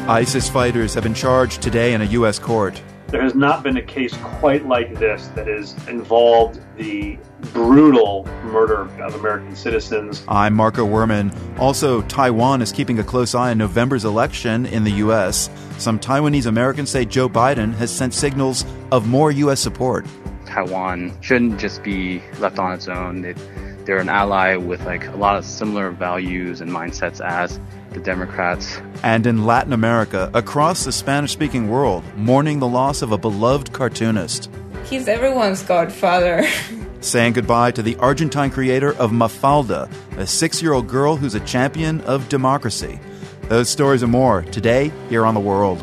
ISIS fighters have been charged today in a U.S. court. There has not been a case quite like this that has involved the brutal murder of American citizens. I'm Marco Werman. Also, Taiwan is keeping a close eye on November's election in the U.S. Some Taiwanese Americans say Joe Biden has sent signals of more U.S. support. Taiwan shouldn't just be left on its own. They're an ally with a lot of similar values and mindsets as the Democrats. And in Latin America, across the Spanish-speaking world, mourning the loss of a beloved cartoonist. He's everyone's godfather. Saying goodbye to the Argentine creator of Mafalda, a 6-year-old girl who's a champion of democracy. Those stories and more today here on The World.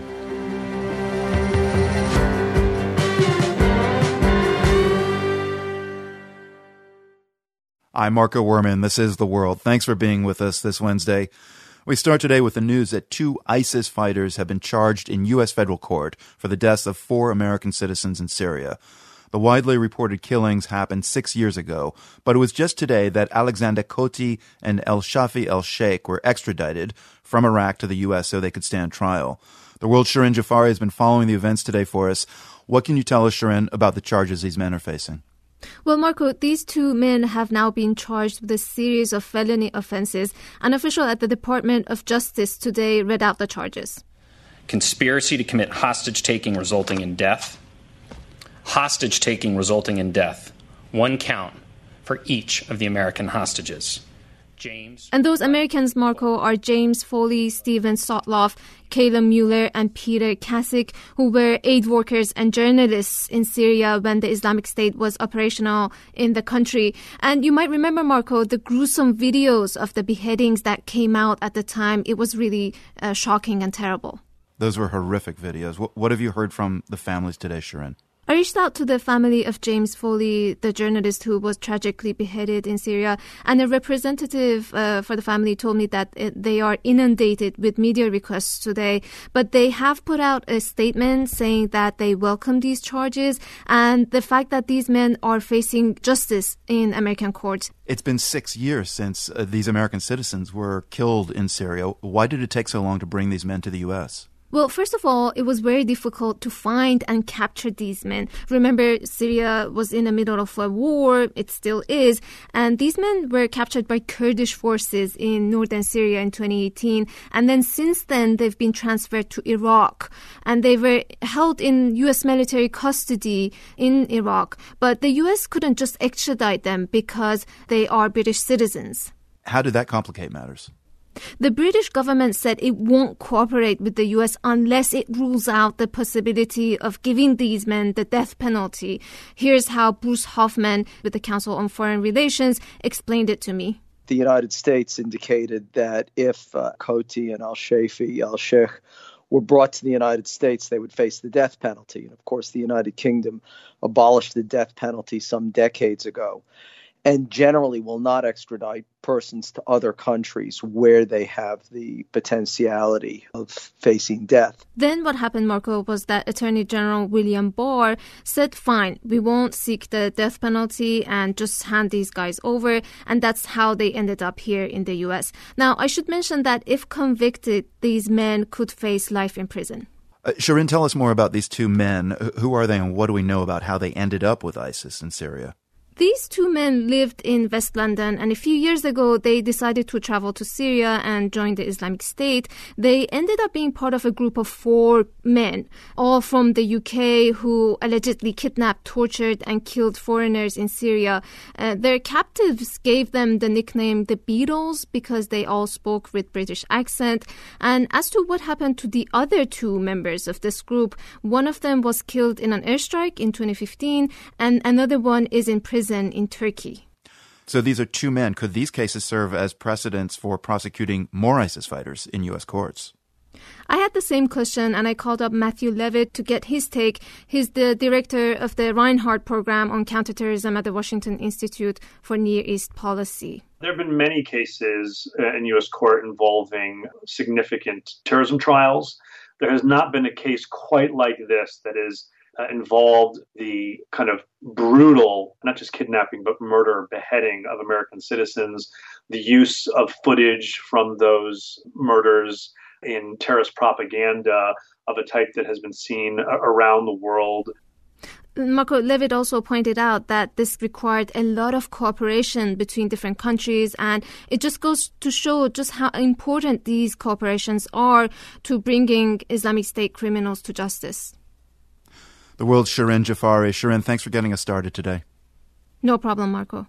I'm Marco Werman. This is The World. Thanks for being with us this Wednesday. We start today with the news that 2 ISIS fighters have been charged in U.S. federal court for the deaths of 4 American citizens in Syria. The widely reported killings happened 6 years ago, but it was just today that Alexander Koti and El-Shafi El-Sheikh were extradited from Iraq to the U.S. so they could stand trial. The World's Shirin Jafari has been following the events today for us. What can you tell us, Shirin, about the charges these men are facing? Well, Marco, these 2 men have now been charged with a series of felony offenses. An official at the Department of Justice today read out the charges. Conspiracy to commit hostage-taking resulting in death. Hostage-taking resulting in death. 1 count for each of the American hostages. And those Americans, Marco, are James Foley, Steven Sotloff, Kayla Mueller, and Peter Kasich, who were aid workers and journalists in Syria when the Islamic State was operational in the country. And you might remember, Marco, the gruesome videos of the beheadings that came out at the time. It was really shocking and terrible. Those were horrific videos. What have you heard from the families today, Shirin? I reached out to the family of James Foley, the journalist who was tragically beheaded in Syria, and a representative for the family told me that they are inundated with media requests today, but they have put out a statement saying that they welcome these charges and the fact that these men are facing justice in American courts. It's been 6 years since these American citizens were killed in Syria. Why did it take so long to bring these men to the U.S.? Well, first of all, it was very difficult to find and capture these men. Remember, Syria was in the middle of a war. It still is. And these men were captured by Kurdish forces in northern Syria in 2018. And then since then, they've been transferred to Iraq. And they were held in U.S. military custody in Iraq. But the U.S. couldn't just extradite them because they are British citizens. How did that complicate matters? The British government said it won't cooperate with the U.S. unless it rules out the possibility of giving these men the death penalty. Here's how Bruce Hoffman, with the Council on Foreign Relations, explained it to me. The United States indicated that if Koti and Al-Shafi al-Sheikh were brought to the United States, they would face the death penalty. And of course, the United Kingdom abolished the death penalty some decades ago, and generally will not extradite persons to other countries where they have the potentiality of facing death. Then what happened, Marco, was that Attorney General William Barr said, fine, we won't seek the death penalty and just hand these guys over. And that's how they ended up here in the U.S. Now, I should mention that if convicted, these men could face life in prison. Shirin, tell us more about these 2 men. Who are they and what do we know about how they ended up with ISIS in Syria? These 2 men lived in West London, and a few years ago, they decided to travel to Syria and join the Islamic State. They ended up being part of a group of 4 men, all from the UK, who allegedly kidnapped, tortured, and killed foreigners in Syria. Their captives gave them the nickname the Beatles because they all spoke with British accent. And as to what happened to the other 2 members of this group, one of them was killed in an airstrike in 2015, and another one is in prison in Turkey. So these are 2 men. Could these cases serve as precedents for prosecuting more ISIS fighters in U.S. courts? I had the same question, and I called up Matthew Levitt to get his take. He's the director of the Reinhardt Program on Counterterrorism at the Washington Institute for Near East Policy. There have been many cases in U.S. court involving significant terrorism trials. There has not been a case quite like this that is involved the kind of brutal, not just kidnapping, but murder, beheading of American citizens, the use of footage from those murders, in terrorist propaganda of a type that has been seen around the world. Marco Levitt also pointed out that this required a lot of cooperation between different countries, and it just goes to show just how important these cooperations are to bringing Islamic State criminals to justice. The world's Shirin Jafari. Shirin, thanks for getting us started today. No problem, Marco.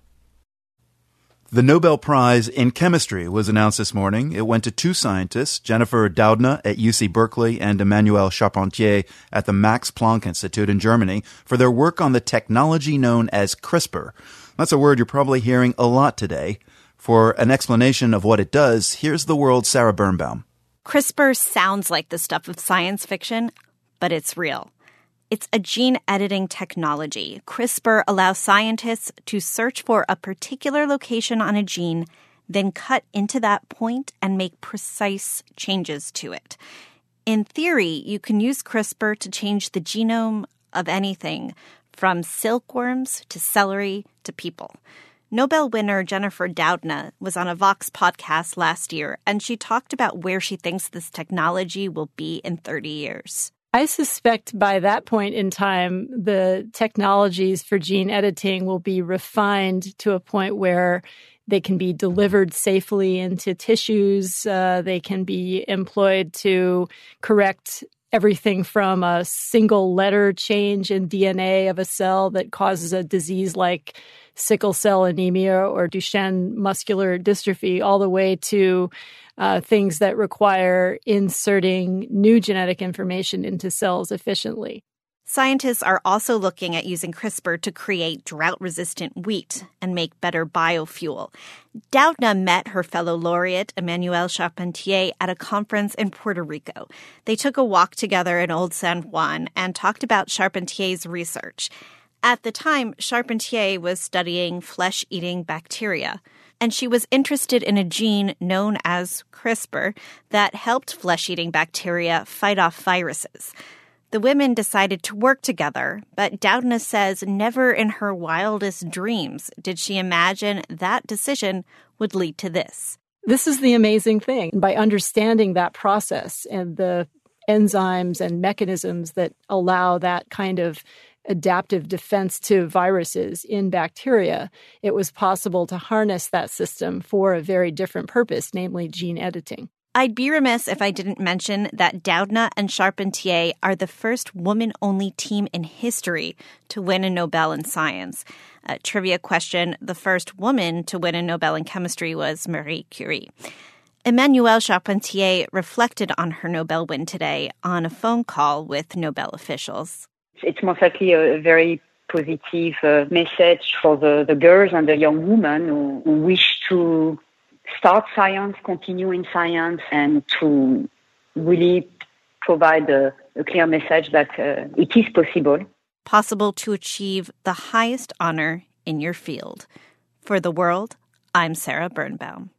The Nobel Prize in Chemistry was announced this morning. It went to two scientists, Jennifer Doudna at UC Berkeley and Emmanuelle Charpentier at the Max Planck Institute in Germany, for their work on the technology known as CRISPR. That's a word you're probably hearing a lot today. For an explanation of what it does, here's the world's Sarah Birnbaum. CRISPR sounds like the stuff of science fiction, but it's real. It's a gene editing technology. CRISPR allows scientists to search for a particular location on a gene, then cut into that point and make precise changes to it. In theory, you can use CRISPR to change the genome of anything, from silkworms to celery to people. Nobel winner Jennifer Doudna was on a Vox podcast last year, and she talked about where she thinks this technology will be in 30 years. I suspect by that point in time, the technologies for gene editing will be refined to a point where they can be delivered safely into tissues. They can be employed to correct everything from a single letter change in DNA of a cell that causes a disease like sickle cell anemia or Duchenne muscular dystrophy, all the way to things that require inserting new genetic information into cells efficiently. Scientists are also looking at using CRISPR to create drought-resistant wheat and make better biofuel. Doudna met her fellow laureate, Emmanuelle Charpentier, at a conference in Puerto Rico. They took a walk together in Old San Juan and talked about Charpentier's research. At the time, Charpentier was studying flesh-eating bacteria, and she was interested in a gene known as CRISPR that helped flesh-eating bacteria fight off viruses. The women decided to work together, but Doudna says never in her wildest dreams did she imagine that decision would lead to this. This is the amazing thing. By understanding that process and the enzymes and mechanisms that allow that kind of adaptive defense to viruses in bacteria, it was possible to harness that system for a very different purpose, namely gene editing. I'd be remiss if I didn't mention that Doudna and Charpentier are the first woman-only team in history to win a Nobel in science. A trivia question, the first woman to win a Nobel in chemistry was Marie Curie. Emmanuelle Charpentier reflected on her Nobel win today on a phone call with Nobel officials. It's most likely a very positive message for the girls and the young women who wish to start science, continue in science, and to really provide a clear message that it is possible. Possible to achieve the highest honor in your field. For The World, I'm Sarah Birnbaum.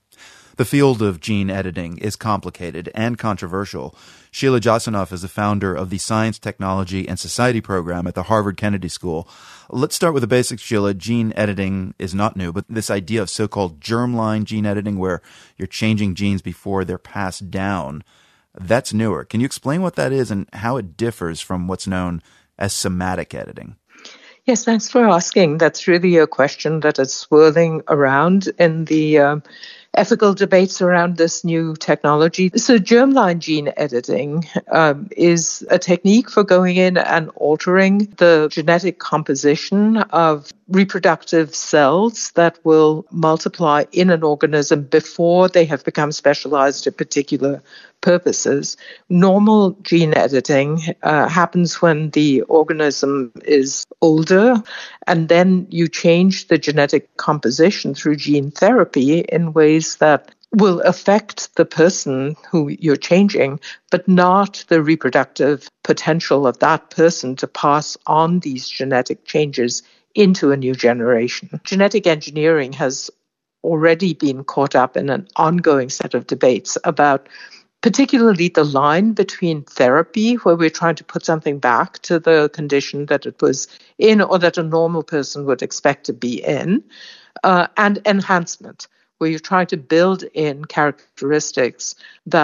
The field of gene editing is complicated and controversial. Sheila Jasanoff is the founder of the Science, Technology, and Society program at the Harvard Kennedy School. Let's start with the basics, Sheila. Gene editing is not new, but this idea of so-called germline gene editing, where you're changing genes before they're passed down, that's newer. Can you explain what that is and how it differs from what's known as somatic editing? Yes, thanks for asking. That's really a question that is swirling around in the ethical debates around this new technology. So germline gene editing is a technique for going in and altering the genetic composition of reproductive cells that will multiply in an organism before they have become specialized to particular purposes. Normal gene editing happens when the organism is older, and then you change the genetic composition through gene therapy in ways that will affect the person who you're changing, but not the reproductive potential of that person to pass on these genetic changes into a new generation. Genetic engineering has already been caught up in an ongoing set of debates about particularly the line between therapy, where we're trying to put something back to the condition that it was in or that a normal person would expect to be in, and enhancement, where you're trying to build in characteristics that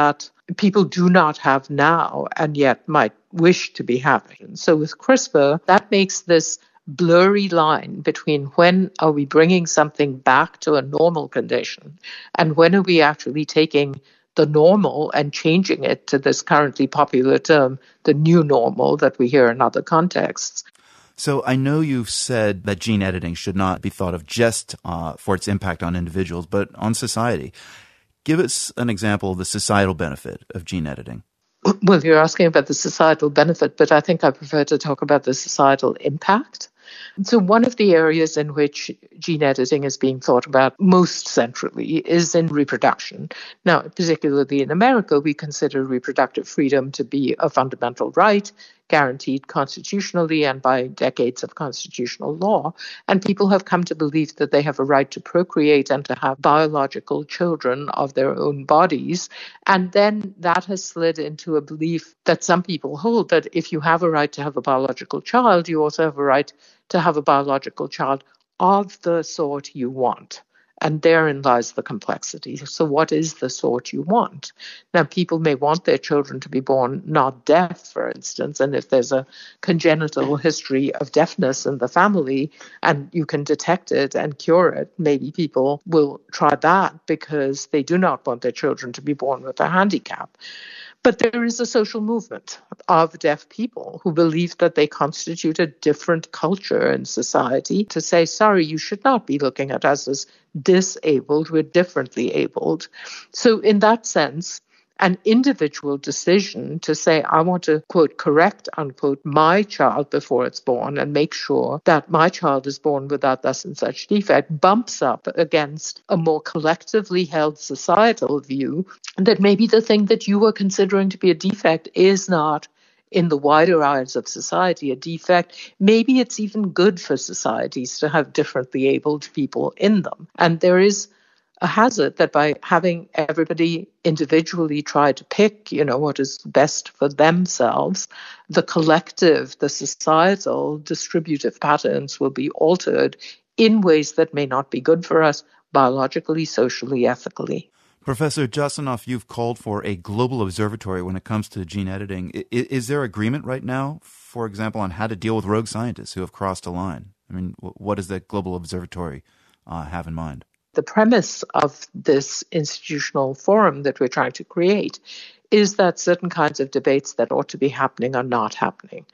people do not have now and yet might wish to be having. So with CRISPR, that makes this blurry line between when are we bringing something back to a normal condition and when are we actually taking the normal and changing it to this currently popular term, the new normal that we hear in other contexts. So I know you've said that gene editing should not be thought of just for its impact on individuals, but on society. Give us an example of the societal benefit of gene editing. Well, you're asking about the societal benefit, but I think I prefer to talk about the societal impact. So one of the areas in which gene editing is being thought about most centrally is in reproduction. Now, particularly in America, we consider reproductive freedom to be a fundamental right, guaranteed constitutionally and by decades of constitutional law. And people have come to believe that they have a right to procreate and to have biological children of their own bodies. And then that has slid into a belief that some people hold that if you have a right to have a biological child, you also have a right to have a biological child of the sort you want. And therein lies the complexity. So what is the sort you want? Now, people may want their children to be born not deaf, for instance, and if there's a congenital history of deafness in the family and you can detect it and cure it, maybe people will try that because they do not want their children to be born with a handicap. But there is a social movement of deaf people who believe that they constitute a different culture in society to say, sorry, you should not be looking at us as disabled, we're differently abled. So in that sense, an individual decision to say, I want to, quote, correct, unquote, my child before it's born and make sure that my child is born without thus and such defect bumps up against a more collectively held societal view that maybe the thing that you were considering to be a defect is not, in the wider eyes of society, a defect. Maybe it's even good for societies to have differently abled people in them. And there is a hazard that by having everybody individually try to pick, what is best for themselves, the collective, the societal distributive patterns will be altered in ways that may not be good for us biologically, socially, ethically. Professor Jasanoff, you've called for a global observatory when it comes to gene editing. Is there agreement right now, for example, on how to deal with rogue scientists who have crossed a line? I mean, what does the global observatory have in mind? The premise of this institutional forum that we're trying to create is that certain kinds of debates that ought to be happening are not happening.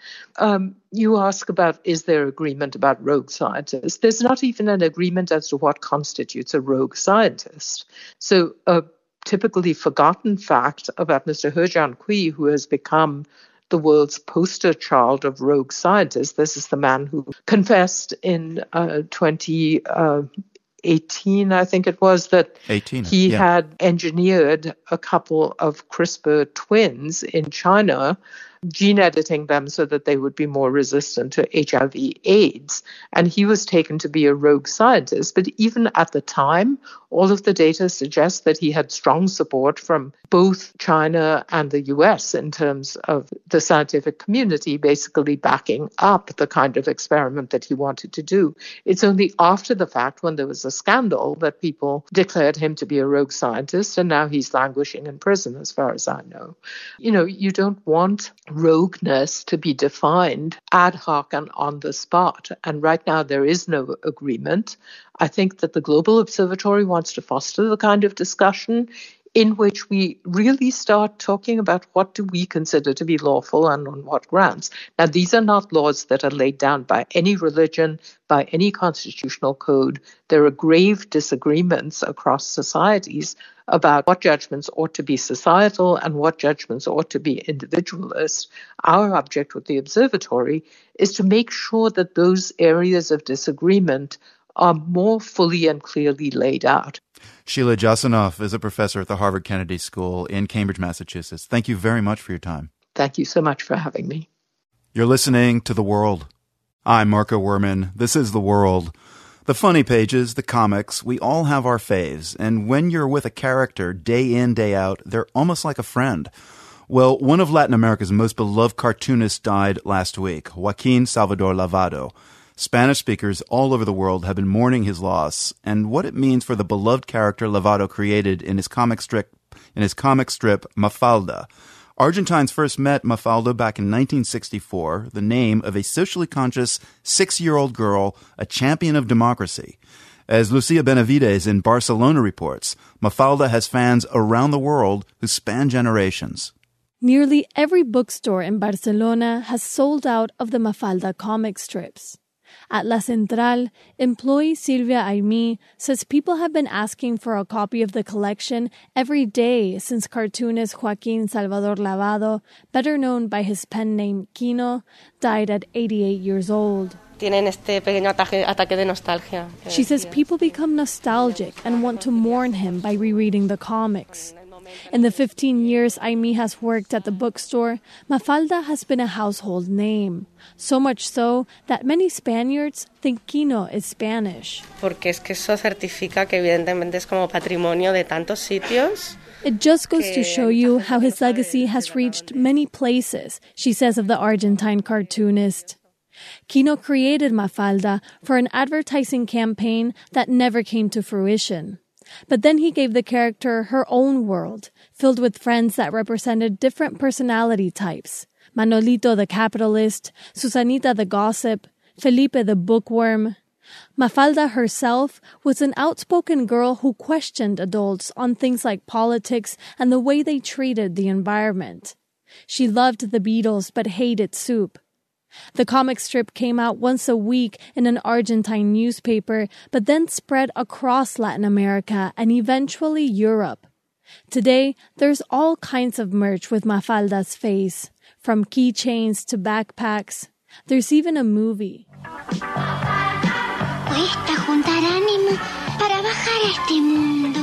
You ask about, is there agreement about rogue scientists? There's not even an agreement as to what constitutes a rogue scientist. So a typically forgotten fact about Mr. He Jiankui, who has become the world's poster child of rogue scientists, this is the man who confessed in 2018, I think it was, that he had engineered a couple of CRISPR twins in China, gene editing them so that they would be more resistant to HIV/AIDS. And he was taken to be a rogue scientist. But even at the time, all of the data suggests that he had strong support from both China and the US in terms of the scientific community basically backing up the kind of experiment that he wanted to do. It's only after the fact, when there was a scandal, that people declared him to be a rogue scientist, and now he's languishing in prison, as far as I know. You don't want rogueness to be defined ad hoc and on the spot. And right now there is no agreement. I think that the Global Observatory wants to foster the kind of discussion in which we really start talking about what do we consider to be lawful and on what grounds. Now, these are not laws that are laid down by any religion, by any constitutional code. There are grave disagreements across societies about what judgments ought to be societal and what judgments ought to be individualist. Our object with the observatory is to make sure that those areas of disagreement are more fully and clearly laid out. Sheila Jasanoff is a professor at the Harvard Kennedy School in Cambridge, Massachusetts. Thank you very much for your time. Thank you so much for having me. You're listening to The World. I'm Marco Werman. This is The World. The funny pages, the comics, we all have our faves. And when you're with a character day in, day out, they're almost like a friend. Well, one of Latin America's most beloved cartoonists died last week, Joaquin Salvador Lavado. Spanish speakers all over the world have been mourning his loss and what it means for the beloved character Lavado created in his comic strip in his comic strip Mafalda. Argentines first met Mafalda back in 1964, the name of a socially conscious 6-year-old girl, a champion of democracy. As Lucia Benavides in Barcelona reports, Mafalda has fans around the world who span generations. Nearly every bookstore in Barcelona has sold out of the Mafalda comic strips. At La Central, employee Silvia Aimí says people have been asking for a copy of the collection every day since cartoonist Joaquín Salvador Lavado, better known by his pen name Kino, died at 88 years old. She says people become nostalgic and want to mourn him by rereading the comics. In the 15 years Aimí has worked at the bookstore, Mafalda has been a household name. So much so that many Spaniards think Kino is Spanish. Porque es que eso certifica que evidentemente es como patrimonio de tantos sitios. It just goes to show you how his legacy has reached many places, she says of the Argentine cartoonist. Kino created Mafalda for an advertising campaign that never came to fruition. But then he gave the character her own world, filled with friends that represented different personality types. Manolito the capitalist, Susanita the gossip, Felipe the bookworm. Mafalda herself was an outspoken girl who questioned adults on things like politics and the way they treated the environment. She loved the Beatles but hated soup. The comic strip came out once a week in an Argentine newspaper, but then spread across Latin America and eventually Europe. Today, there's all kinds of merch with Mafalda's face, from keychains to backpacks. There's even a movie. Cuesta juntar ánimo para bajar a este mundo.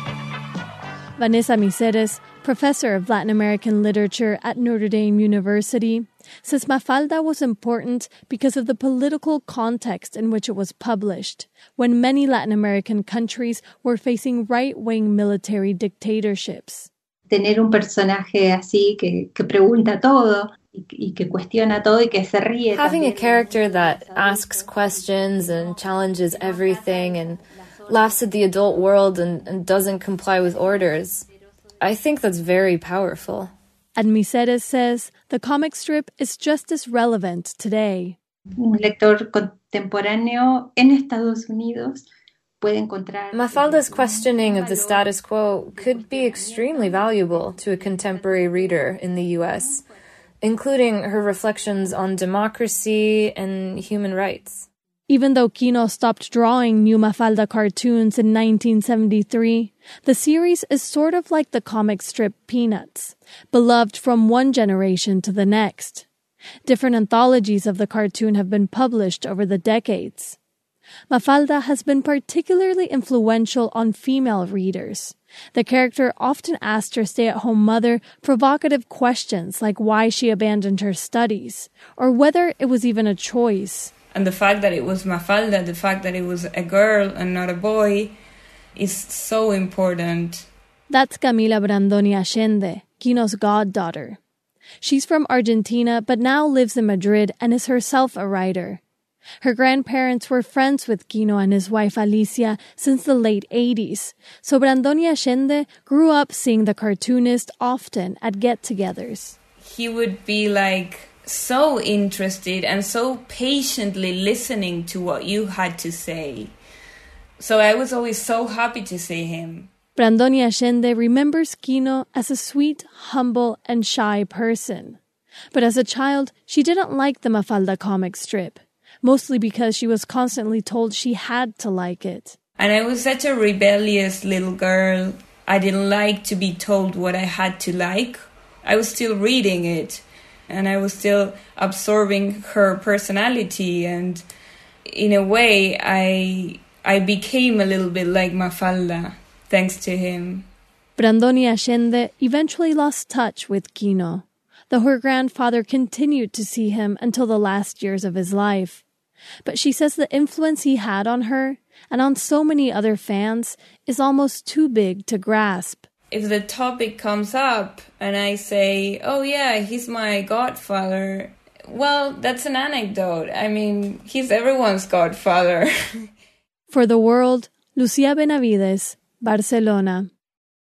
Vanessa Miseres, professor of Latin American literature at Notre Dame University, says Mafalda was important because of the political context in which it was published, when many Latin American countries were facing right-wing military dictatorships. Tener un personaje así que pregunta todo y que cuestiona todo y que se ríe. Having a character that asks questions and challenges everything and laughs at the adult world and doesn't comply with orders, I think that's very powerful. And Miseres says the comic strip is just as relevant today. Un lector contemporáneo en Estados Unidos puede encontrar... Mafalda's questioning of the status quo could be extremely valuable to a contemporary reader in the U.S., including her reflections on democracy and human rights. Even though Kino stopped drawing new Mafalda cartoons in 1973, the series is sort of like the comic strip Peanuts, beloved from one generation to the next. Different anthologies of the cartoon have been published over the decades. Mafalda has been particularly influential on female readers. The character often asked her stay-at-home mother provocative questions like why she abandoned her studies, or whether it was even a choice. And the fact that it was Mafalda, the fact that it was a girl and not a boy, is so important. That's Camila Brandoni Allende, Kino's goddaughter. She's from Argentina, but now lives in Madrid and is herself a writer. Her grandparents were friends with Kino and his wife Alicia since the late 80s, so Brandoni Allende grew up seeing the cartoonist often at get-togethers. He would be so interested and so patiently listening to what you had to say. So I was always so happy to see him. Brandoni Allende remembers Kino as a sweet, humble, and shy person. But as a child, she didn't like the Mafalda comic strip, mostly because she was constantly told she had to like it. And I was such a rebellious little girl. I didn't like to be told what I had to like. I was still reading it. And I was still absorbing her personality, and in a way, I became a little bit like Mafalda, thanks to him. Brandoni Allende eventually lost touch with Kino, though her grandfather continued to see him until the last years of his life. But she says the influence he had on her, and on so many other fans, is almost too big to grasp. If the topic comes up and I say, oh yeah, he's my godfather, well, that's an anecdote. I mean, he's everyone's godfather. For The World, Lucia Benavides, Barcelona.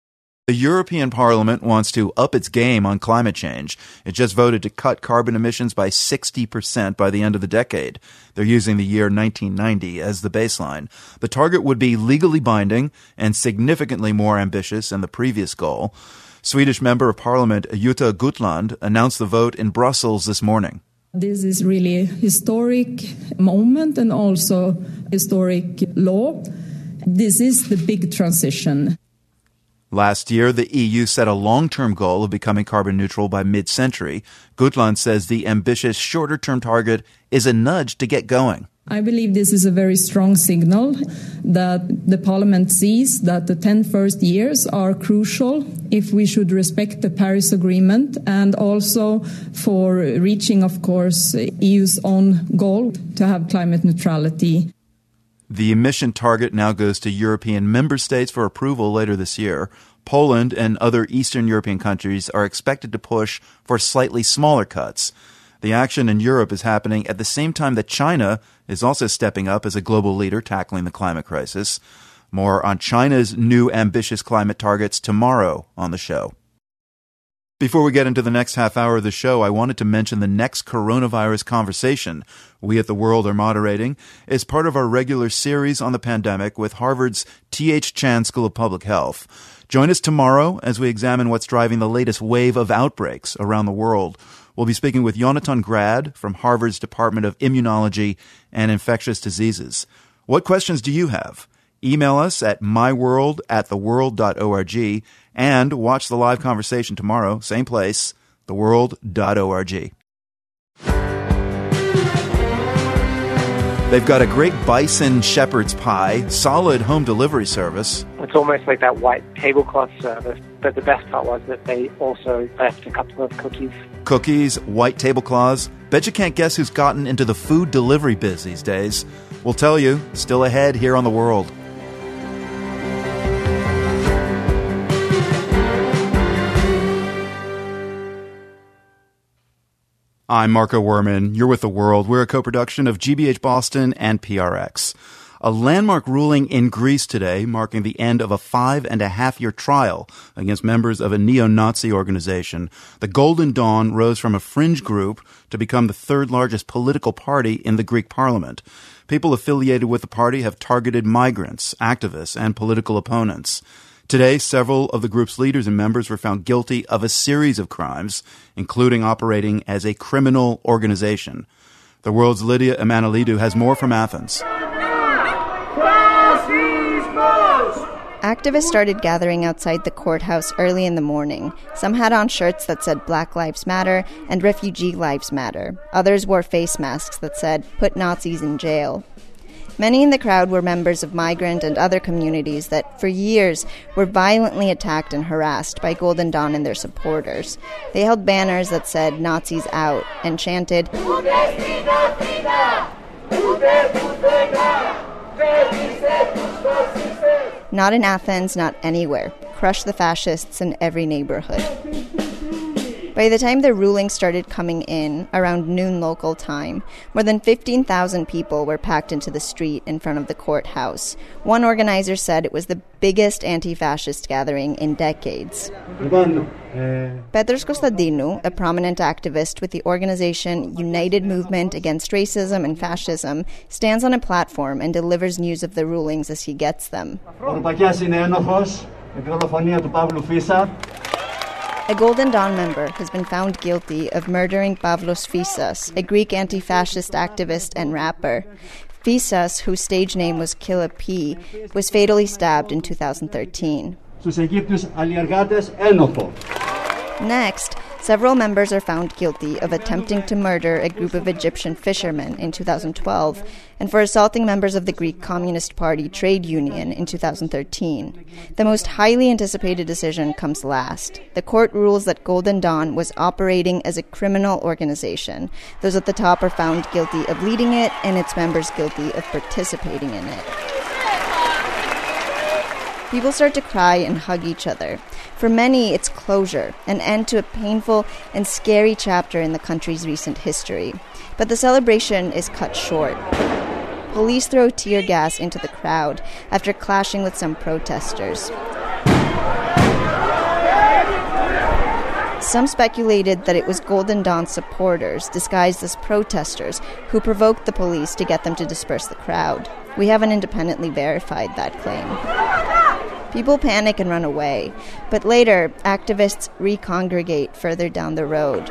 The European Parliament wants to up its game on climate change. It just voted to cut carbon emissions by 60% by the end of the decade. They're using the year 1990 as the baseline. The target would be legally binding and significantly more ambitious than the previous goal. Swedish Member of Parliament Jutta Gutland announced the vote in Brussels this morning. This is really a historic moment and also historic law. This is the big transition. Last year, the EU set a long-term goal of becoming carbon neutral by mid-century. Gutland says the ambitious shorter-term target is a nudge to get going. I believe this is a very strong signal that the Parliament sees that the 10 first years are crucial if we should respect the Paris Agreement and also for reaching, of course, EU's own goal to have climate neutrality. The emission target now goes to European member states for approval later this year. Poland and other Eastern European countries are expected to push for slightly smaller cuts. The action in Europe is happening at the same time that China is also stepping up as a global leader tackling the climate crisis. More on China's new ambitious climate targets tomorrow on the show. Before we get into the next half hour of the show, I wanted to mention the next coronavirus conversation we at The World are moderating is part of our regular series on the pandemic with Harvard's T.H. Chan School of Public Health. Join us tomorrow as we examine what's driving the latest wave of outbreaks around the world. We'll be speaking with Yonatan Grad from Harvard's Department of Immunology and Infectious Diseases. What questions do you have? Email us at myworld@theworld.org and watch the live conversation tomorrow, same place, theworld.org. They've got a great bison shepherd's pie, solid home delivery service. It's almost like that white tablecloth service, but the best part was that they also left a couple of cookies. Cookies, white tablecloths. Bet you can't guess who's gotten into the food delivery biz these days. We'll tell you, still ahead here on The World. I'm Marco Werman. You're with The World. We're a co-production of GBH Boston and PRX. A landmark ruling in Greece today, marking the end of a 5.5-year trial against members of a neo-Nazi organization. The Golden Dawn rose from a fringe group to become the third largest political party in the Greek parliament. People affiliated with the party have targeted migrants, activists, and political opponents. Today, several of the group's leaders and members were found guilty of a series of crimes, including operating as a criminal organization. The World's Lydia Emanuelidou has more from Athens. Activists started gathering outside the courthouse early in the morning. Some had on shirts that said Black Lives Matter and Refugee Lives Matter. Others wore face masks that said, "Put Nazis in jail." Many in the crowd were members of migrant and other communities that, for years, were violently attacked and harassed by Golden Dawn and their supporters. They held banners that said "Nazis out" and chanted, "Not in Athens, not anywhere. Crush the fascists in every neighborhood." By the time the ruling started coming in, around noon local time, more than 15,000 people were packed into the street in front of the courthouse. One organizer said it was the biggest anti-fascist gathering in decades. Petros Kostadinu, a prominent activist with the organization United Movement Against Racism and Fascism, stands on a platform and delivers news of the rulings as he gets them. A Golden Dawn member has been found guilty of murdering Pavlos Fissas, a Greek anti-fascist activist and rapper. Fissas, whose stage name was Killer P, was fatally stabbed in 2013. Next, several members are found guilty of attempting to murder a group of Egyptian fishermen in 2012 and for assaulting members of the Greek Communist Party trade union in 2013. The most highly anticipated decision comes last. The court rules that Golden Dawn was operating as a criminal organization. Those at the top are found guilty of leading it and its members guilty of participating in it. People start to cry and hug each other. For many, it's closure, an end to a painful and scary chapter in the country's recent history. But the celebration is cut short. Police throw tear gas into the crowd after clashing with some protesters. Some speculated that it was Golden Dawn supporters, disguised as protesters, who provoked the police to get them to disperse the crowd. We haven't independently verified that claim. People panic and run away, but later, activists recongregate further down the road.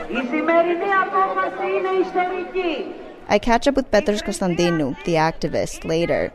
I catch up with Petros Konstantinou, the activist, later.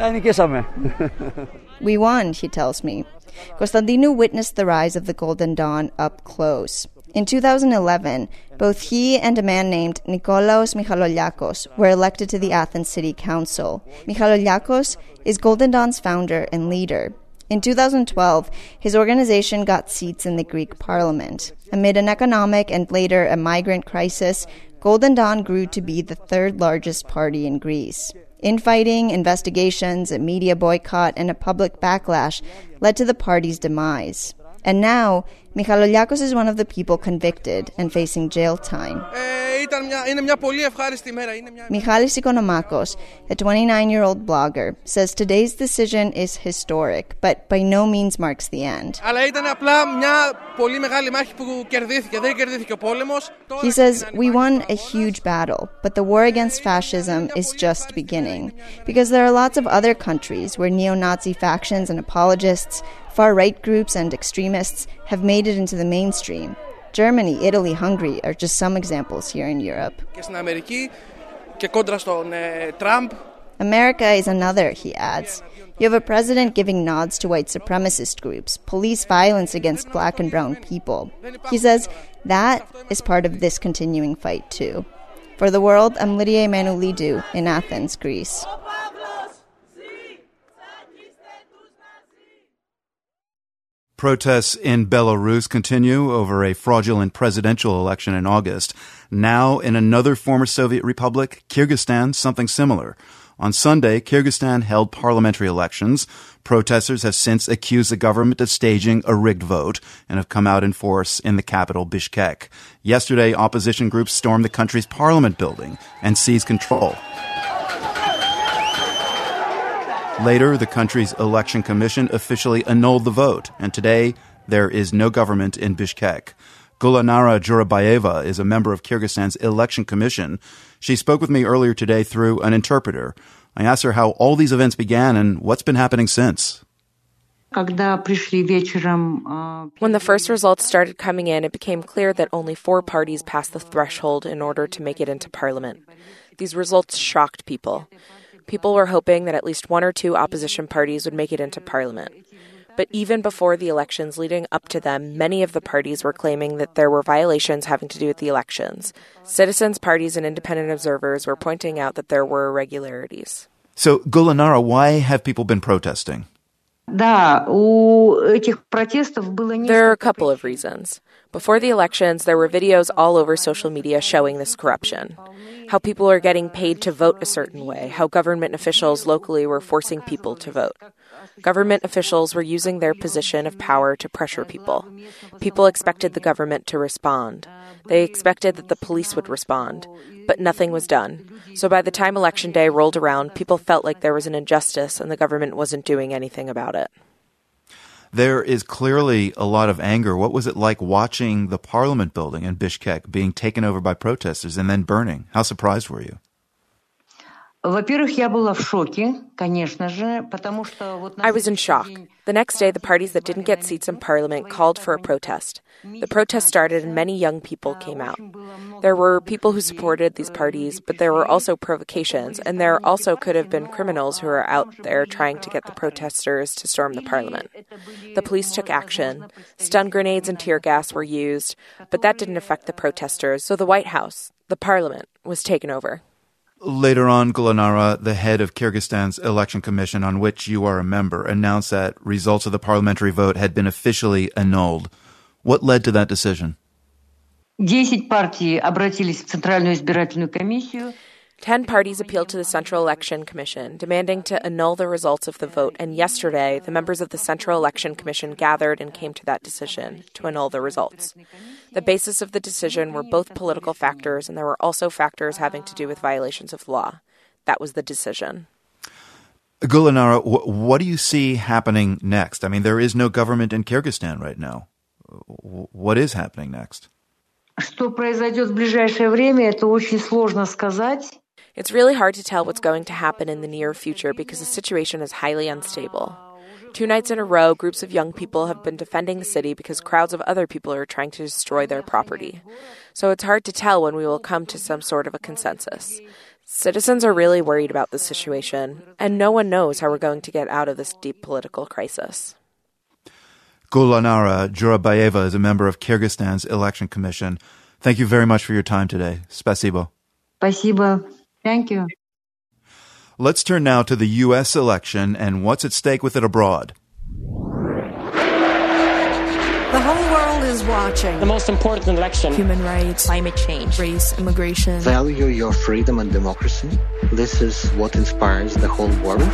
We won, he tells me. Konstantinou witnessed the rise of the Golden Dawn up close. In 2011, both he and a man named Nikolaos Michaloliakos were elected to the Athens City Council. Michaloliakos is Golden Dawn's founder and leader. In 2012, his organization got seats in the Greek parliament. Amid an economic and later a migrant crisis, Golden Dawn grew to be the third largest party in Greece. Infighting, investigations, a media boycott, and a public backlash led to the party's demise. And now, Michaloliakos is one of the people convicted and facing jail time. Michalis Ikonomakos, a 29-year-old blogger, says today's decision is historic, but by no means marks the end. He says, we won a huge battle, but the war against fascism is just beginning, because there are lots of other countries where neo-Nazi factions and apologists, far-right groups and extremists have made it into the mainstream. Germany, Italy, Hungary are just some examples here in Europe. America is another, he adds. You have a president giving nods to white supremacist groups, police violence against black and brown people. He says that is part of this continuing fight, too. For The World, I'm Lydia Emanuelidou in Athens, Greece. Protests in Belarus continue over a fraudulent presidential election in August. Now, in another former Soviet republic, Kyrgyzstan, something similar. On Sunday, Kyrgyzstan held parliamentary elections. Protesters have since accused the government of staging a rigged vote and have come out in force in the capital, Bishkek. Yesterday, opposition groups stormed the country's parliament building and seized control. Later, the country's election commission officially annulled the vote, and today there is no government in Bishkek. Gulanara Jurabayeva is a member of Kyrgyzstan's election commission. She spoke with me earlier today through an interpreter. I asked her how all these events began and what's been happening since. When the first results started coming in, it became clear that only 4 parties passed the threshold in order to make it into parliament. These results shocked people. People were hoping that at least 1 or 2 opposition parties would make it into parliament. But even before the elections leading up to them, many of the parties were claiming that there were violations having to do with the elections. Citizens' parties and independent observers were pointing out that there were irregularities. So, Gulanara, why have people been protesting? There are a couple of reasons. Before the elections, there were videos all over social media showing this corruption. How people are getting paid to vote a certain way, how government officials locally were forcing people to vote. Government officials were using their position of power to pressure people. People expected the government to respond. They expected that the police would respond, but nothing was done. So by the time Election Day rolled around, people felt like there was an injustice and the government wasn't doing anything about it. There is clearly a lot of anger. What was it like watching the parliament building in Bishkek being taken over by protesters and then burning? How surprised were you? I was in shock. The next day, the parties that didn't get seats in parliament called for a protest. The protest started and many young people came out. There were people who supported these parties, but there were also provocations, and there also could have been criminals who were out there trying to get the protesters to storm the parliament. The police took action. Stun grenades and tear gas were used, but that didn't affect the protesters, so the White House, the parliament, was taken over. Later on, Gulanara, the head of Kyrgyzstan's election commission, on which you are a member, announced that results of the parliamentary vote had been officially annulled. What led to that decision? 10 parties appealed to the Central Election Commission, demanding to annul the results of the vote, and yesterday, the members of the Central Election Commission gathered and came to that decision, to annul the results. The basis of the decision were both political factors, and there were also factors having to do with violations of law. That was the decision. Gulanara, what do you see happening next? I mean, there is no government in Kyrgyzstan right now. What is happening next? Что произойдет в ближайшее время, это очень сложно сказать. It's really hard to tell what's going to happen in the near future because the situation is highly unstable. 2 nights in a row, groups of young people have been defending the city because crowds of other people are trying to destroy their property. So it's hard to tell when we will come to some sort of a consensus. Citizens are really worried about this situation, and no one knows how we're going to get out of this deep political crisis. Gulnara Jurabayeva is a member of Kyrgyzstan's election commission. Thank you very much for your time today. Spasibo. Спасибо. Thank you. Let's turn now to the U.S. election and what's at stake with it abroad. The whole world is watching. The most important election. Human rights, climate change, race, immigration. Value your freedom and democracy. This is what inspires the whole world.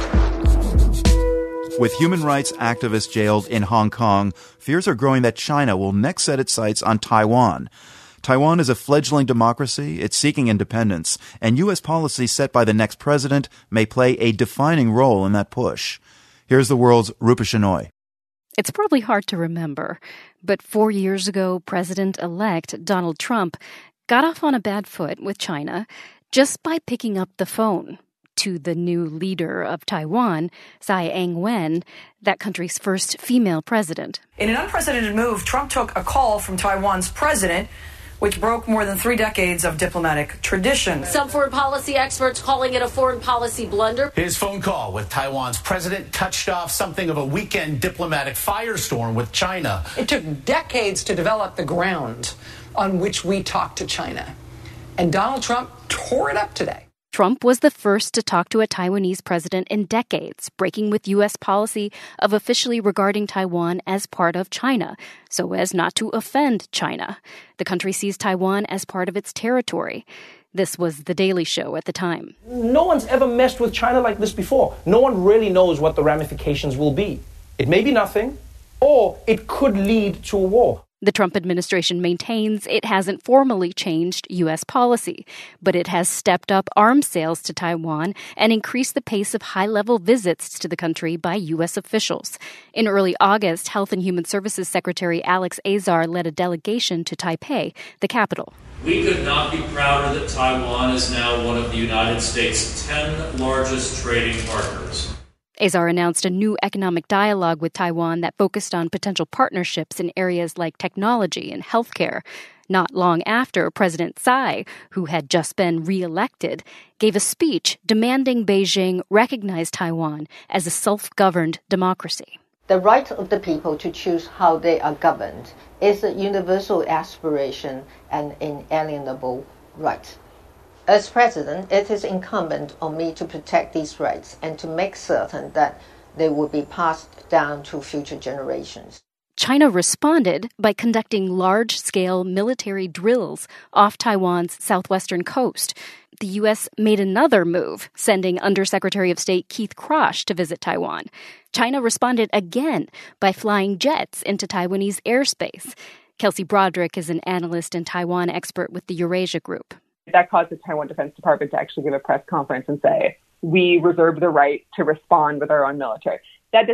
With human rights activists jailed in Hong Kong, fears are growing that China will next set its sights on Taiwan. Taiwan is a fledgling democracy, it's seeking independence, and U.S. policy set by the next president may play a defining role in that push. Here's the world's Rupa Shenoy. It's probably hard to remember, but 4 years ago, President-elect Donald Trump got off on a bad foot with China just by picking up the phone to the new leader of Taiwan, Tsai Ing-wen, that country's first female president. In an unprecedented move, Trump took a call from Taiwan's president, which broke more than 3 decades of diplomatic tradition. Some foreign policy experts calling it a foreign policy blunder. His phone call with Taiwan's president touched off something of a weekend diplomatic firestorm with China. It took decades to develop the ground on which we talk to China. And Donald Trump tore it up today. Trump was the first to talk to a Taiwanese president in decades, breaking with U.S. policy of officially regarding Taiwan as part of China, so as not to offend China. The country sees Taiwan as part of its territory. This was The Daily Show at the time. No one's ever messed with China like this before. No one really knows what the ramifications will be. It may be nothing, or it could lead to a war. The Trump administration maintains it hasn't formally changed U.S. policy, but it has stepped up arms sales to Taiwan and increased the pace of high-level visits to the country by U.S. officials. In early August, Health and Human Services Secretary Alex Azar led a delegation to Taipei, the capital. We could not be prouder that Taiwan is now one of the United States' 10 largest trading partners. Azar announced a new economic dialogue with Taiwan that focused on potential partnerships in areas like technology and healthcare. Not long after, President Tsai, who had just been re-elected, gave a speech demanding Beijing recognize Taiwan as a self-governed democracy. The right of the people to choose how they are governed is a universal aspiration and inalienable right. As president, it is incumbent on me to protect these rights and to make certain that they will be passed down to future generations. China responded by conducting large-scale military drills off Taiwan's southwestern coast. The U.S. made another move, sending Undersecretary of State Keith Krosh to visit Taiwan. China responded again by flying jets into Taiwanese airspace. Kelsey Broderick is an analyst and Taiwan expert with the Eurasia Group. That caused the Taiwan Defense Department to actually give a press conference and say, we reserve the right to respond with our own military. That's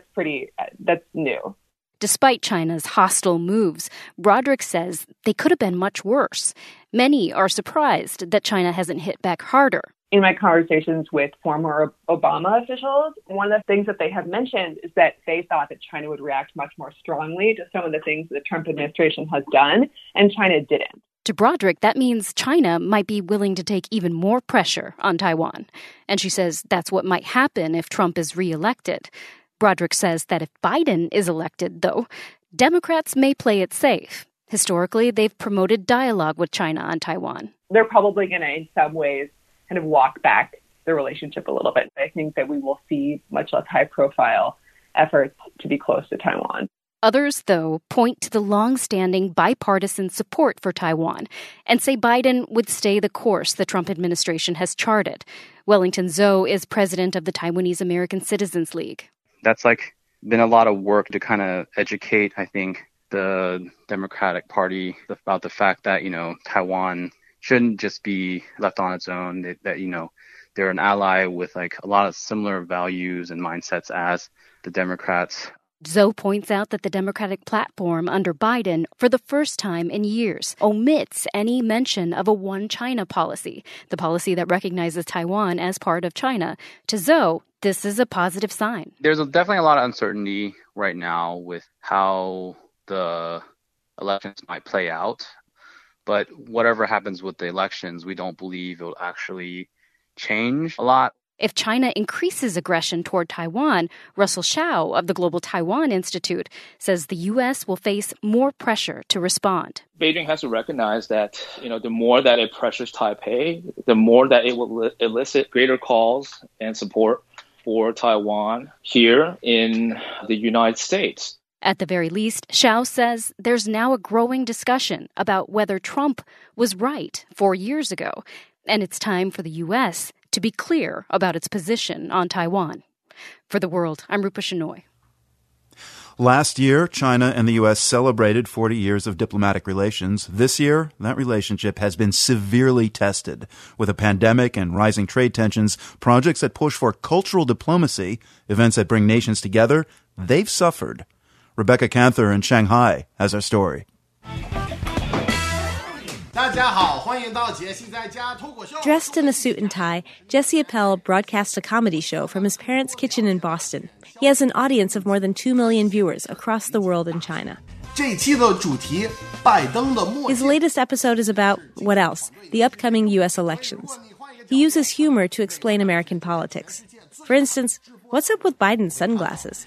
new. Despite China's hostile moves, Broderick says they could have been much worse. Many are surprised that China hasn't hit back harder. In my conversations with former Obama officials, one of the things that they have mentioned is that they thought that China would react much more strongly to some of the things the Trump administration has done, and China didn't. To Broderick, that means China might be willing to take even more pressure on Taiwan. And she says that's what might happen if Trump is reelected. Broderick says that if Biden is elected, though, Democrats may play it safe. Historically, they've promoted dialogue with China on Taiwan. They're probably going to, in some ways, kind of walk back the relationship a little bit. I think that we will see much less high-profile efforts to be close to Taiwan. Others, though, point to the long-standing bipartisan support for Taiwan and say Biden would stay the course the Trump administration has charted. Wellington Zhou is president of the Taiwanese American Citizens League. That's been a lot of work to kind of educate, I think, the Democratic Party about the fact that, Taiwan shouldn't just be left on its own, that they're an ally with a lot of similar values and mindsets as the Democrats. Zhou points out that the Democratic platform under Biden, for the first time in years, omits any mention of a one China policy, the policy that recognizes Taiwan as part of China. To Zhou, this is a positive sign. There's definitely a lot of uncertainty right now with how the elections might play out. But whatever happens with the elections, we don't believe it will actually change a lot. If China increases aggression toward Taiwan, Russell Shao of the Global Taiwan Institute says the U.S. will face more pressure to respond. Beijing has to recognize that, the more that it pressures Taipei, the more that it will elicit greater calls and support for Taiwan here in the United States. At the very least, Shao says there's now a growing discussion about whether Trump was right 4 years ago, and it's time for the U.S. to be clear about its position on Taiwan. For The World, I'm Rupa Shenoy. Last year, China and the U.S. celebrated 40 years of diplomatic relations. This year, that relationship has been severely tested. With a pandemic and rising trade tensions, projects that push for cultural diplomacy, events that bring nations together, they've suffered. Rebecca Canther in Shanghai has our story. Dressed in a suit and tie, Jesse Appel broadcasts a comedy show from his parents' kitchen in Boston. He has an audience of more than 2 million viewers across the world in China. His latest episode is about, what else? The upcoming U.S. elections. He uses humor to explain American politics. For instance, what's up with Biden's sunglasses?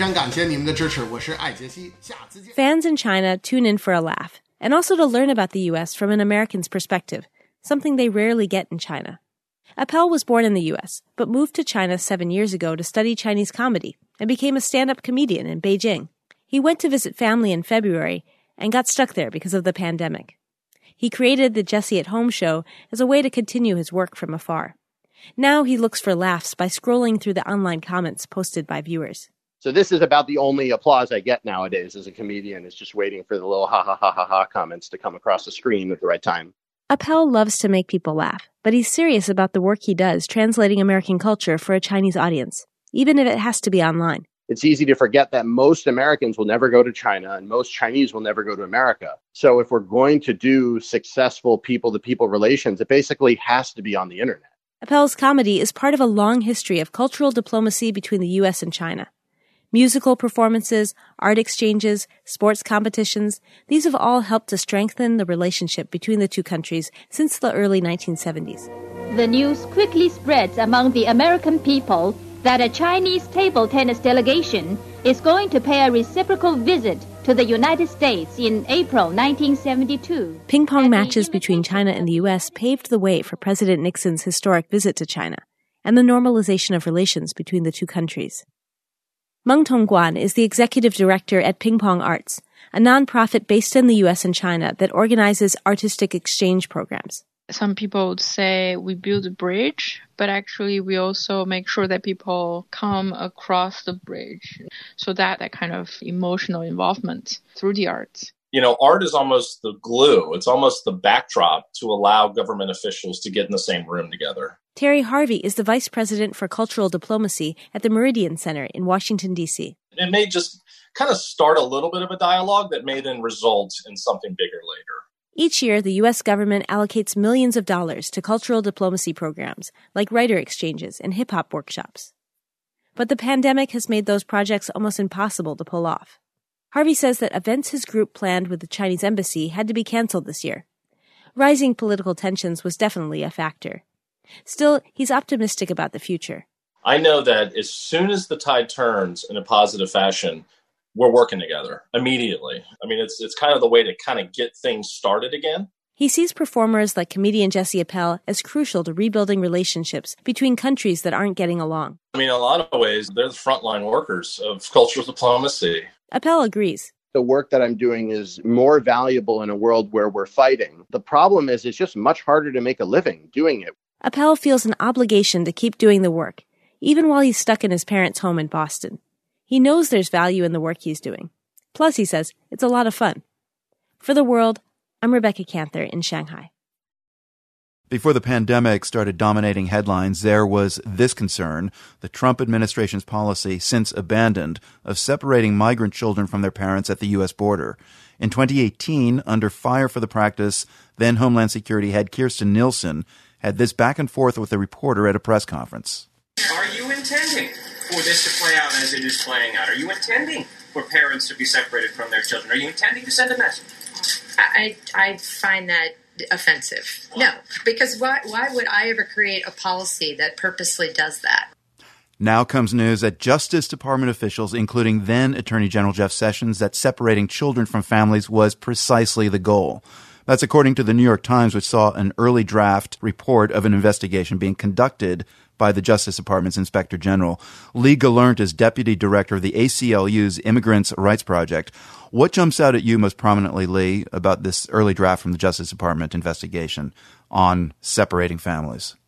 Fans in China tune in for a laugh, and also to learn about the U.S. from an American's perspective, something they rarely get in China. Appel was born in the U.S., but moved to China 7 years ago to study Chinese comedy and became a stand-up comedian in Beijing. He went to visit family in February and got stuck there because of the pandemic. He created the Jesse at Home show as a way to continue his work from afar. Now he looks for laughs by scrolling through the online comments posted by viewers. So this is about the only applause I get nowadays as a comedian, is just waiting for the little ha ha ha ha ha comments to come across the screen at the right time. Appel loves to make people laugh, but he's serious about the work he does translating American culture for a Chinese audience, even if it has to be online. It's easy to forget that most Americans will never go to China and most Chinese will never go to America. So if we're going to do successful people-to-people relations, it basically has to be on the internet. Appel's comedy is part of a long history of cultural diplomacy between the U.S. and China. Musical performances, art exchanges, sports competitions, these have all helped to strengthen the relationship between the two countries since the early 1970s. The news quickly spreads among the American people that a Chinese table tennis delegation is going to pay a reciprocal visit to the United States in April 1972. Ping-pong matches between China and the U.S. paved the way for President Nixon's historic visit to China and the normalization of relations between the two countries. Meng Tongguan is the executive director at Ping Pong Arts, a nonprofit based in the U.S. and China that organizes artistic exchange programs. Some people would say we build a bridge, but actually we also make sure that people come across the bridge. So that kind of emotional involvement through the arts. Art is almost the glue. It's almost the backdrop to allow government officials to get in the same room together. Terry Harvey is the vice president for cultural diplomacy at the Meridian Center in Washington, D.C. It may just kind of start a little bit of a dialogue that may then result in something bigger later. Each year, the U.S. government allocates millions of dollars to cultural diplomacy programs like writer exchanges and hip-hop workshops. But the pandemic has made those projects almost impossible to pull off. Harvey says that events his group planned with the Chinese embassy had to be canceled this year. Rising political tensions was definitely a factor. Still, he's optimistic about the future. I know that as soon as the tide turns in a positive fashion, we're working together immediately. I mean, it's kind of the way to kind of get things started again. He sees performers like comedian Jesse Appel as crucial to rebuilding relationships between countries that aren't getting along. I mean, in a lot of ways, they're the frontline workers of cultural diplomacy. Appel agrees. The work that I'm doing is more valuable in a world where we're fighting. The problem is it's just much harder to make a living doing it. Appel feels an obligation to keep doing the work, even while he's stuck in his parents' home in Boston. He knows there's value in the work he's doing. Plus, he says, it's a lot of fun. For The World, I'm Rebecca Canther in Shanghai. Before the pandemic started dominating headlines, there was this concern, the Trump administration's policy, since abandoned, of separating migrant children from their parents at the U.S. border. In 2018, under fire for the practice, then Homeland Security head Kirstjen Nielsen had this back and forth with a reporter at a press conference. Are you intending for this to play out as it is playing out? Are you intending for parents to be separated from their children? Are you intending to send a message? I find that offensive. No, because why would I ever create a policy that purposely does that? Now comes news that Justice Department officials, including then Attorney General Jeff Sessions, that separating children from families was precisely the goal. That's according to the New York Times, which saw an early draft report of an investigation being conducted by the Justice Department's Inspector General. Lee Gelernt is Deputy Director of the ACLU's Immigrants' Rights Project. What jumps out at you most prominently, Lee, about this early draft from the Justice Department investigation on separating families?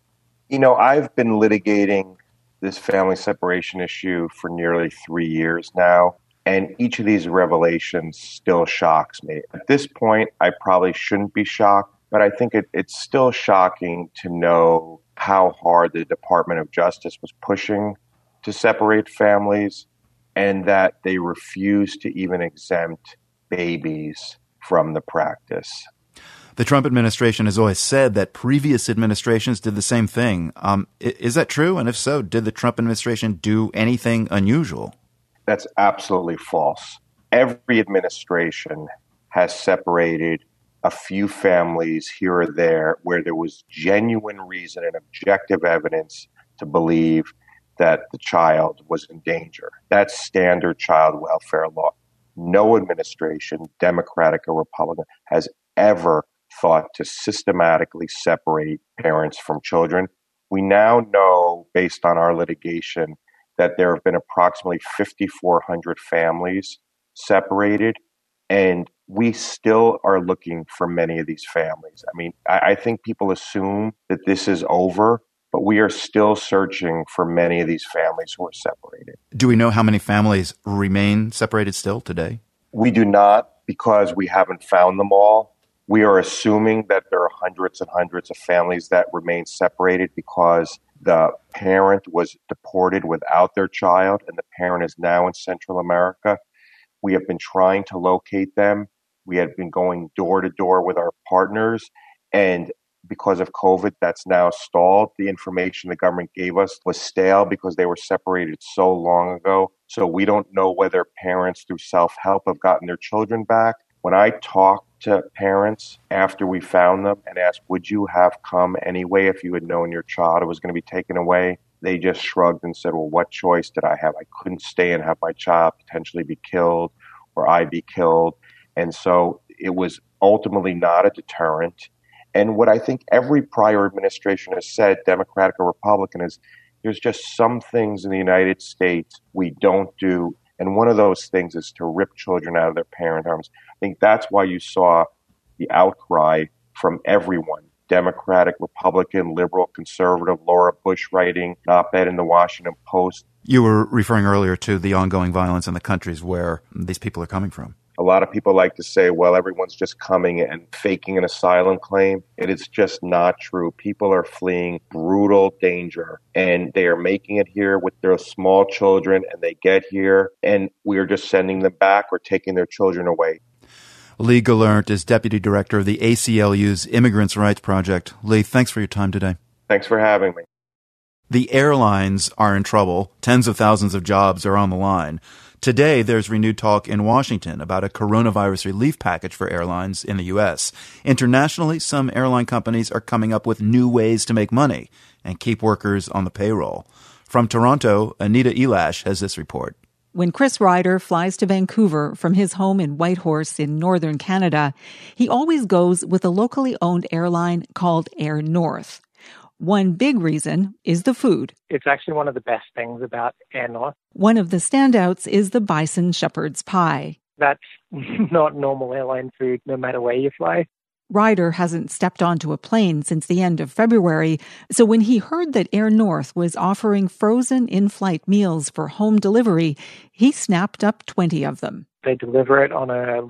You know, I've been litigating this family separation issue for nearly 3 years now, and each of these revelations still shocks me. At this point, I probably shouldn't be shocked, but I think it's still shocking to know how hard the Department of Justice was pushing to separate families, and that they refused to even exempt babies from the practice. The Trump administration has always said that previous administrations did the same thing. Is that true? And if so, did the Trump administration do anything unusual? That's absolutely false. Every administration has separated a few families here or there where there was genuine reason and objective evidence to believe that the child was in danger. That's standard child welfare law. No administration, Democratic or Republican, has ever thought to systematically separate parents from children. We now know, based on our litigation, that there have been approximately 5,400 families separated, and we still are looking for many of these families. I mean, I think people assume that this is over, but we are still searching for many of these families who are separated. Do we know how many families remain separated still today? We do not, because we haven't found them all. We are assuming that there are hundreds and hundreds of families that remain separated because the parent was deported without their child, and the parent is now in Central America. We have been trying to locate them. We have been going door to door with our partners, and because of COVID, that's now stalled. The information the government gave us was stale because they were separated so long ago. So we don't know whether parents through self-help have gotten their children back. When I talked to parents after we found them and asked, would you have come anyway if you had known your child was going to be taken away? They just shrugged and said, well, what choice did I have? I couldn't stay and have my child potentially be killed or I be killed. And so it was ultimately not a deterrent. And what I think every prior administration has said, Democratic or Republican, is there's just some things in the United States we don't do. And one of those things is to rip children out of their parent arms. I think that's why you saw the outcry from everyone, Democratic, Republican, liberal, conservative, Laura Bush writing an op-ed in the Washington Post. You were referring earlier to the ongoing violence in the countries where these people are coming from. A lot of people like to say, well, everyone's just coming and faking an asylum claim. It is just not true. People are fleeing brutal danger, and they are making it here with their small children, and they get here, and we are just sending them back or taking their children away. Lee Gelernt is Deputy Director of the ACLU's Immigrants' Rights Project. Lee, thanks for your time today. Thanks for having me. The airlines are in trouble. Tens of thousands of jobs are on the line. Today, there's renewed talk in Washington about a coronavirus relief package for airlines in the U.S. Internationally, some airline companies are coming up with new ways to make money and keep workers on the payroll. From Toronto, Anita Elash has this report. When Chris Ryder flies to Vancouver from his home in Whitehorse in northern Canada, he always goes with a locally owned airline called Air North. One big reason is the food. It's actually one of the best things about Air North. One of the standouts is the bison shepherd's pie. That's not normal airline food, no matter where you fly. Ryder hasn't stepped onto a plane since the end of February, so when he heard that Air North was offering frozen in-flight meals for home delivery, he snapped up 20 of them. They deliver it on a little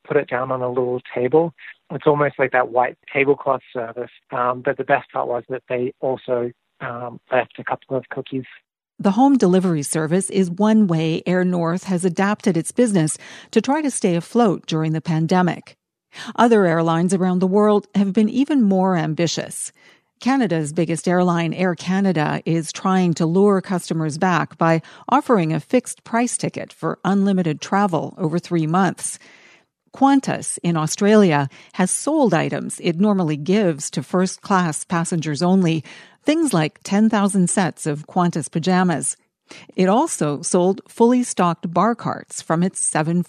put it down on a little table. It's almost like that white tablecloth service. But the best part was that they also left a couple of cookies. The home delivery service is one way Air North has adapted its business to try to stay afloat during the pandemic. Other airlines around the world have been even more ambitious. Canada's biggest airline, Air Canada, is trying to lure customers back by offering a fixed price ticket for unlimited travel over 3 months. Qantas in Australia has sold items it normally gives to first-class passengers only, things like 10,000 sets of Qantas pajamas. It also sold fully stocked bar carts from its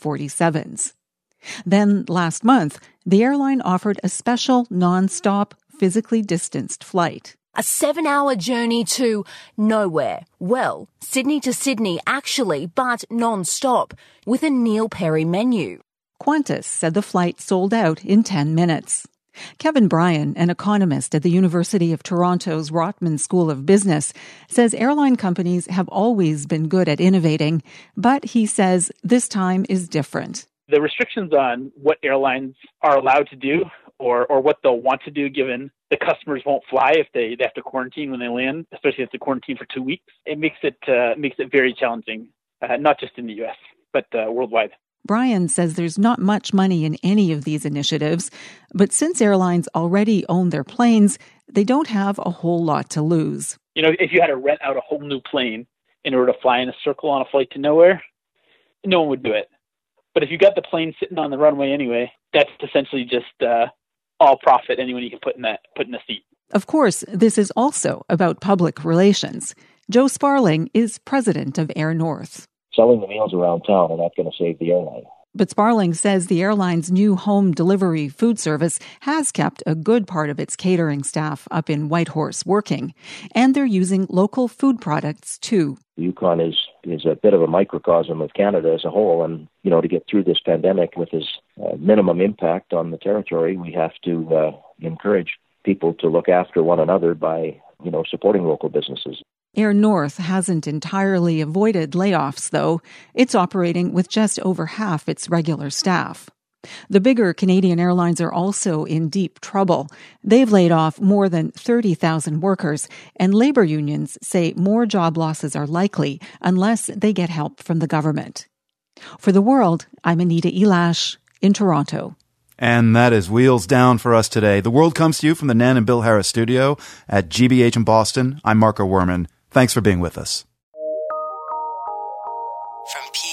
747s. Then, last month, the airline offered a special non-stop, physically distanced flight. A 7-hour journey to nowhere. Well, Sydney to Sydney actually, but non-stop, with a Neil Perry menu. Qantas said the flight sold out in 10 minutes. Kevin Bryan, an economist at the University of Toronto's Rotman School of Business, says airline companies have always been good at innovating, but he says this time is different. The restrictions on what airlines are allowed to do or what they'll want to do, given the customers won't fly if they have to quarantine when they land, especially if they quarantine for 2 weeks, it makes it very challenging, not just in the U.S., but worldwide. Bryan says there's not much money in any of these initiatives, but since airlines already own their planes, they don't have a whole lot to lose. You know, if you had to rent out a whole new plane in order to fly in a circle on a flight to nowhere, no one would do it. But if you got the plane sitting on the runway anyway, that's essentially just all profit, anyone you can put in a seat. Of course, this is also about public relations. Joe Sparling is president of Air North. Selling the meals around town are not going to save the airline. But Sparling says the airline's new home delivery food service has kept a good part of its catering staff up in Whitehorse working, and they're using local food products too. Yukon is a bit of a microcosm of Canada as a whole, and to get through this pandemic with this minimum impact on the territory, we have to encourage people to look after one another by supporting local businesses. Air North hasn't entirely avoided layoffs, though. It's operating with just over half its regular staff. The bigger Canadian airlines are also in deep trouble. They've laid off more than 30,000 workers, and labor unions say more job losses are likely unless they get help from the government. For The World, I'm Anita Elash in Toronto. And that is Wheels Down for us today. The World comes to you from the Nan and Bill Harris studio at GBH in Boston. I'm Marco Werman. Thanks for being with us. From